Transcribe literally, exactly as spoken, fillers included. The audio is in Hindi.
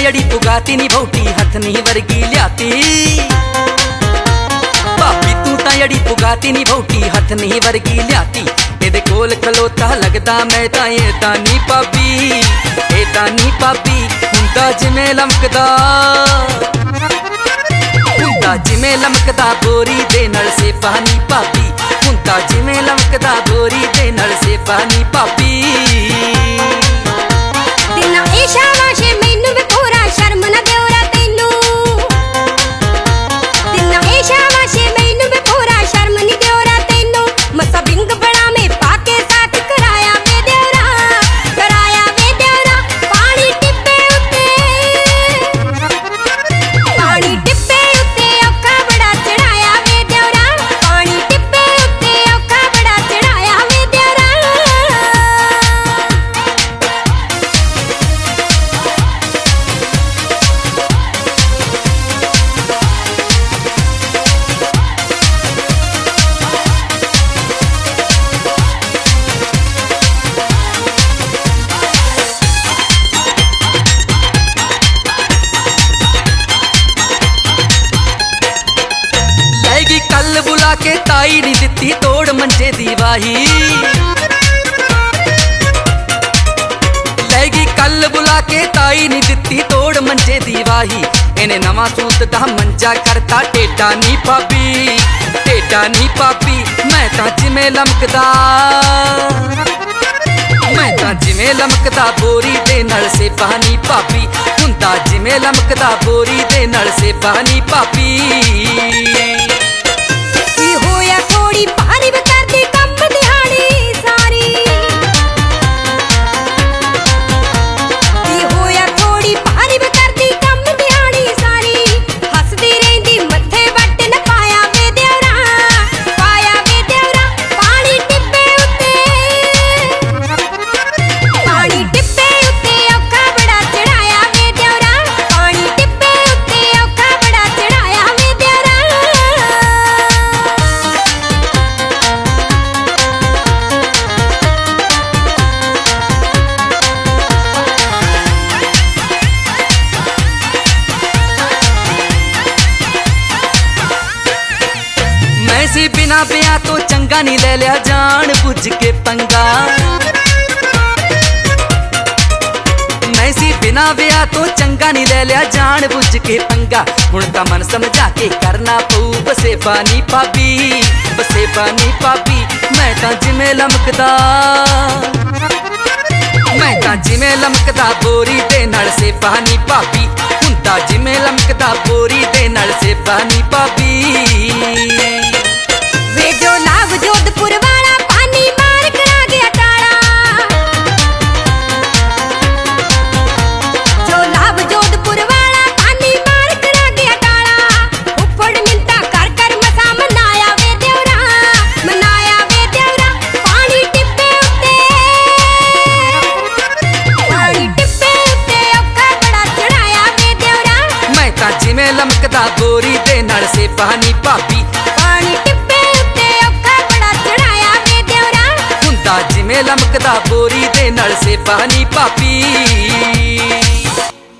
अड़ी पुगाती नी भौटी हथ नी वर्गी लियाती। भाभी तू ता अड़ी पुगाती नी भौटी हथ नी वर्गी लियाती। एदे कोल खलोता लगदा मैं ता ये तानी पापी, ए तानी पापी हुंदा जिमें लमकदा, हुंदा जिमें लमकदा बोरी दे नल से पानी पापी, हुंदा जिमें लमकदा बोरी दे नल से पानी पापी। दिना ए शाबाशे मैनू वे पूरा शर्म ना देवरा तैनू, दिना ए शाबाशे मैनू वे पूरा शर्म नी देवरा तैनू। मसा बिंग बड़ा में पाके साथ कराया वे देवरा, कराया वे देवरा। पानी टिब्बे उत्ते, पानी टिब्बे उत्ते औखा बड़ा चढ़ाया वे देवरा, पानी टिब्बे उत्ते औखा बड़ा चढ़ाया वे देवरा। कल बुला के ताई नी दिती तोड़ मंजे दी वाही, लेगी कल बुला के ताई नी दिती तोड़ मंजे दी वाही। इन्हें नवा सूत दा मंजा करता टेटा नी पापी, टेटा नी पापी मैं ता जिमें लमकदा, मैं ता जिमें लमकदा बोरी दे नल से पानी पापी, हुंदा जिमें लमकदा बोरी दे नल से पानी पापी। होया थोड़ी पानी बकर दी कम दिहाड़ी सारी, होया थोड़ी पानी बकर दी कम दिहाड़ी सारी। हसदी रहिंदी मथे वट न पाया वे देवरा, पाया वे देवरा। पानी टिब्बे उत्ते, पानी टिब्बे उत्ते औखा बड़ा चढ़ाया वे देवरा, पानी टिब्बे उत्ते औखा बड़ा चढ़ाया वे देवरा। सी बिना ब्याह तो चंगा नहीं ले लिया जान बुझ के पंगा, मैं सी बिना ब्याह तो चंगा नहीं ले लिया जान बुझ के पंगा। हुण ता मन समझा के करना पऊ बसे पानी पापी, बसे पानी पापी मैं ता जिमें लमकदा, मैं ता जिमें लमकदा बोरी दे नल से पानी पापी, हुंदा जिमें लमकदा बोरी दे नल से पानी पापी। वे जो लाभ जोधपुर वाला पानी मार करा गया टाड़ा, जो लाभ जोधपुर वाला पानी मार करा गया टाड़ा। उफड़ मिलता कर कर मसा मनाया वे देवरा, मनाया वे देवरा। पानी टिब्बे उत्ते, पानी टिब्बे उत्ते औखा बड़ा चढ़ाया वे देवरा, मैं ता जिमें लमकदा बोरी दे नल से पानी पापी, पानी टिब्बे उत्ते औखा बड़ा चढ़ाया वे देवरा, हुंदा जिमें लमकदा बोरी दे नल से पानी पापी।